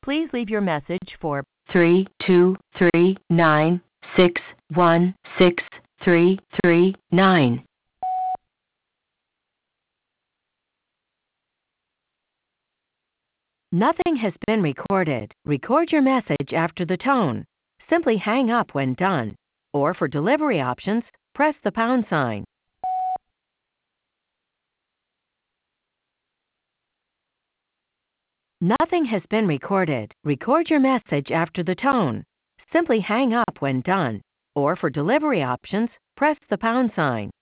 Please leave your message for 32396163339. Nothing has been recorded. Record your message after the tone. Simply hang up when done. Or for delivery options, press the pound sign. Nothing has been recorded. Record your message after the tone. Simply hang up when done. Or for delivery options, press the pound sign.